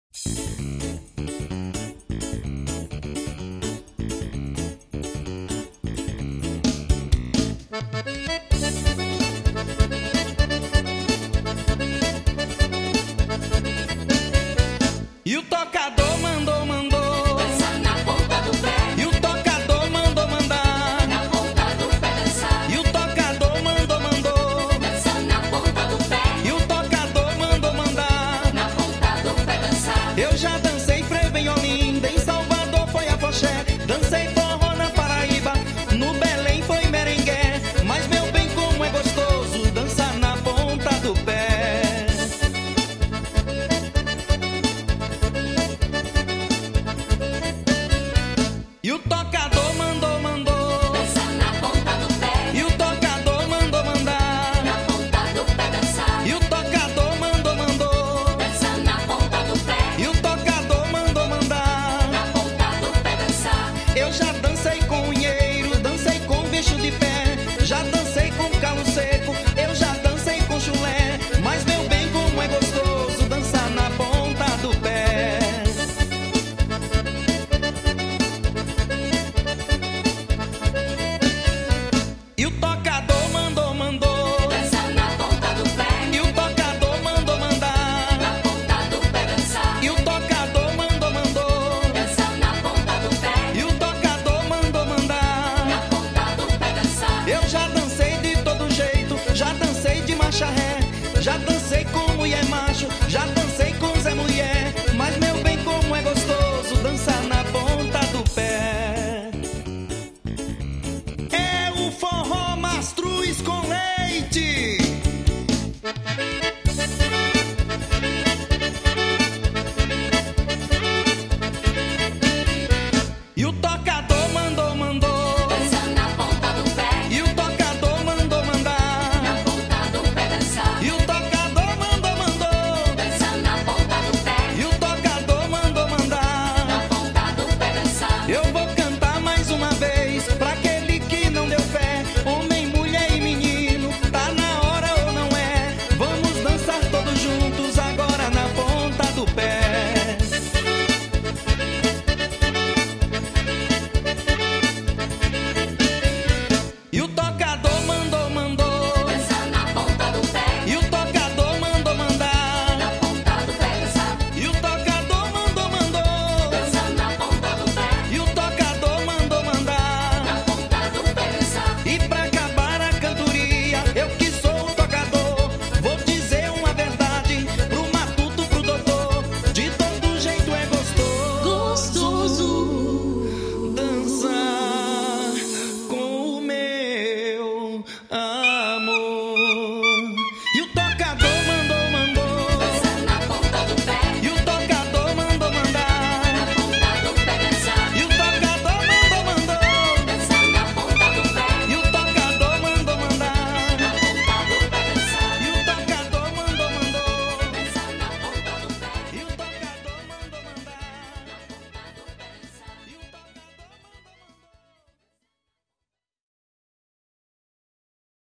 E o tocador mandou, dançar na ponta do pé. e o tocador mandou mandar, Na ponta do pé dançar. e o tocador mandou, Dançar na ponta do pé. e o tocador mandou mandar. Na ponta do pé dançar. Eu já